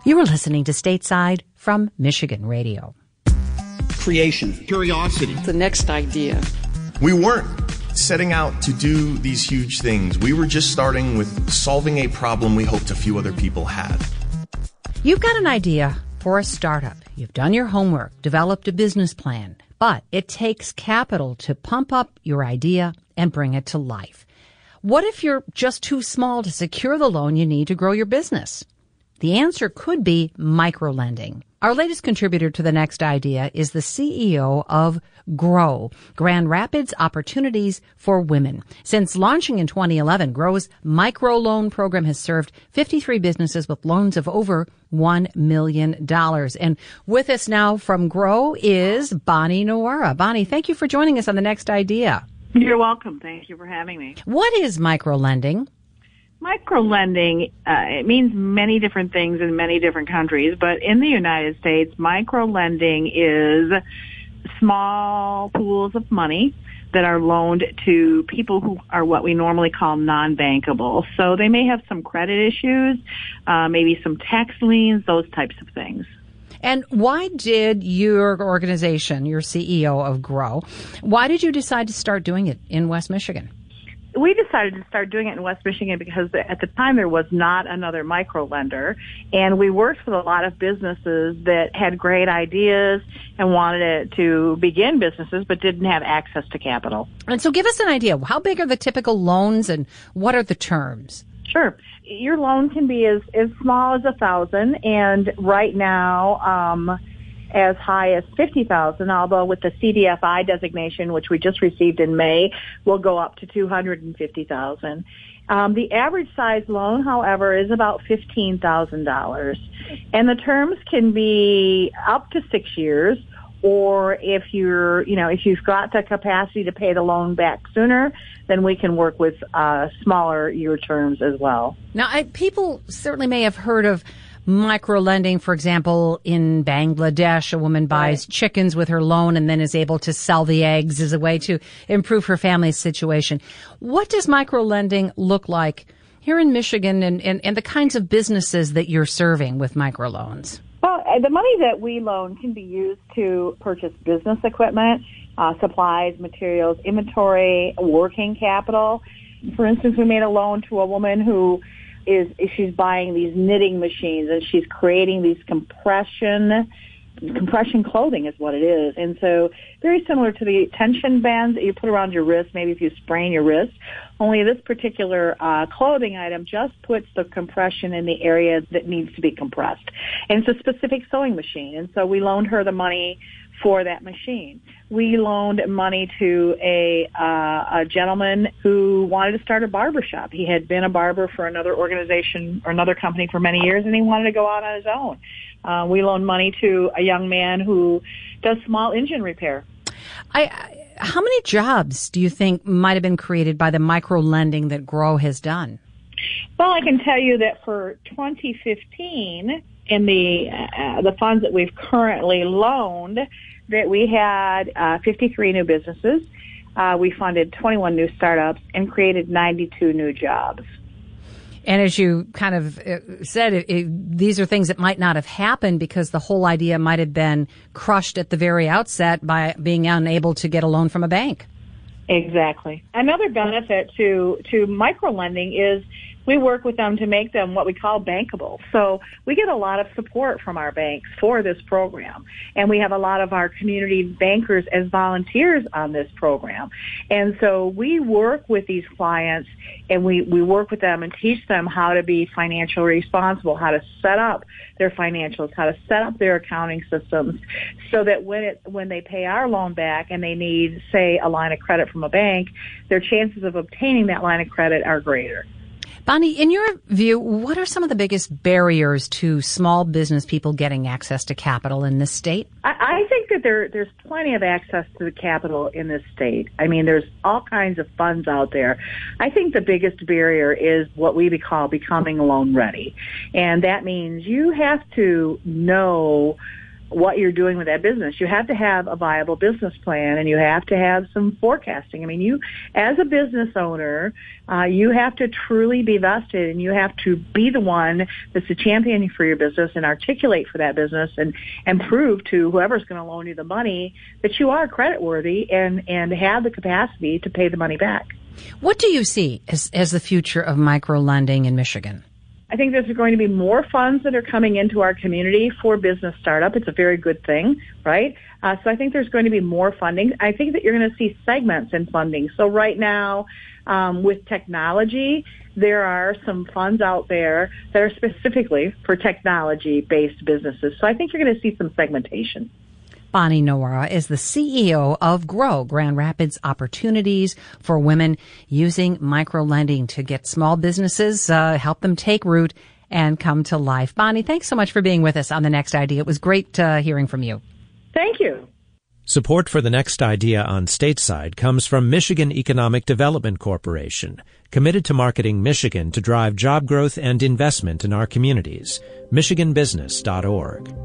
You are listening to Stateside from Michigan Radio. Creation. Curiosity. The next idea. We weren't setting out to do these huge things. We were just starting with solving a problem we hoped a few other people had. You've got an idea for a startup. You've done your homework, developed a business plan, but it takes capital to pump up your idea and bring it to life. What if you're just too small to secure the loan you need to grow your business? The answer could be microlending. Our latest contributor to the next idea is the CEO of Grow, Grand Rapids Opportunities for Women. Since launching in 2011, Grow's microloan program has served 53 businesses with loans of over $1 million. And with us now from Grow is Bonnie Nwora. Bonnie, thank you for joining us on the next idea. You're welcome. Thank you for having me. What is microlending? Microlending, it means many different things in many different countries, but in the United States, microlending is small pools of money that are loaned to people who are what we normally call non-bankable. So they may have some credit issues, maybe some tax liens, those types of things. And why did your organization, your CEO of Grow, why did you decide to start doing it in West Michigan? We decided to start doing it in West Michigan because at the time there was not another microlender, and we worked with a lot of businesses that had great ideas and wanted to begin businesses but didn't have access to capital. And so give us an idea. How big are the typical loans and what are the terms? Sure. Your loan can be as small as $1,000, and right now, as high as $50,000, although with the CDFI designation, which we just received in May, will go up to $250,000. The average size loan, however, is about $15,000. And the terms can be up to 6 years, or if you've got the capacity to pay the loan back sooner, then we can work with smaller year terms as well. Now, people certainly may have heard of microlending, for example, in Bangladesh. A woman buys chickens with her loan and then is able to sell the eggs as a way to improve her family's situation. What does microlending look like here in Michigan and the kinds of businesses that you're serving with microloans? Well, the money that we loan can be used to purchase business equipment, supplies, materials, inventory, working capital. For instance, we made a loan to a woman who she's buying these knitting machines and she's creating these compression clothing is what it is. And so very similar to the tension bands that you put around your wrist, maybe if you sprain your wrist, only this particular clothing item just puts the compression in the area that needs to be compressed. And it's a specific sewing machine. And so we loaned her the money for that machine. We loaned money to a gentleman who wanted to start a barber shop. He had been a barber for another organization or another company for many years, and he wanted to go out on his own. We loaned money to a young man who does small engine repair. How many jobs do you think might have been created by the microlending that Grow has done? Well, I can tell you that for 2015, in the funds that we've currently loaned, that we had 53 new businesses. We funded 21 new startups and created 92 new jobs. And as you kind of said, these are things that might not have happened because the whole idea might have been crushed at the very outset by being unable to get a loan from a bank. Exactly. Another benefit to microlending is we work with them to make them what we call bankable. So we get a lot of support from our banks for this program. And we have a lot of our community bankers as volunteers on this program. And so we work with these clients and we work with them and teach them how to be financially responsible, how to set up their financials, how to set up their accounting systems so that when they pay our loan back and they need, say, a line of credit from a bank, their chances of obtaining that line of credit are greater. Bonnie, in your view, what are some of the biggest barriers to small business people getting access to capital in this state? I think that there's plenty of access to the capital in this state. I mean, there's all kinds of funds out there. I think the biggest barrier is what we call becoming loan ready. And that means you have to know what you're doing with that business. You have to have a viable business plan, and you have to have some forecasting. I mean, you, as a business owner, you have to truly be vested, and you have to be the one that's the champion for your business and articulate for that business and prove to whoever's going to loan you the money that you are creditworthy and have the capacity to pay the money back. What do you see as the future of microlending in Michigan? I think there's going to be more funds that are coming into our community for business startup. It's a very good thing, right? So I think there's going to be more funding. I think that you're going to see segments in funding. So right now, with technology, there are some funds out there that are specifically for technology-based businesses. So I think you're going to see some segmentation. Bonnie Nowara is the CEO of GROW, Grand Rapids Opportunities for Women, using microlending to get small businesses, help them take root and come to life. Bonnie, thanks so much for being with us on The Next Idea. It was great hearing from you. Thank you. Support for The Next Idea on Stateside comes from Michigan Economic Development Corporation, committed to marketing Michigan to drive job growth and investment in our communities. MichiganBusiness.org.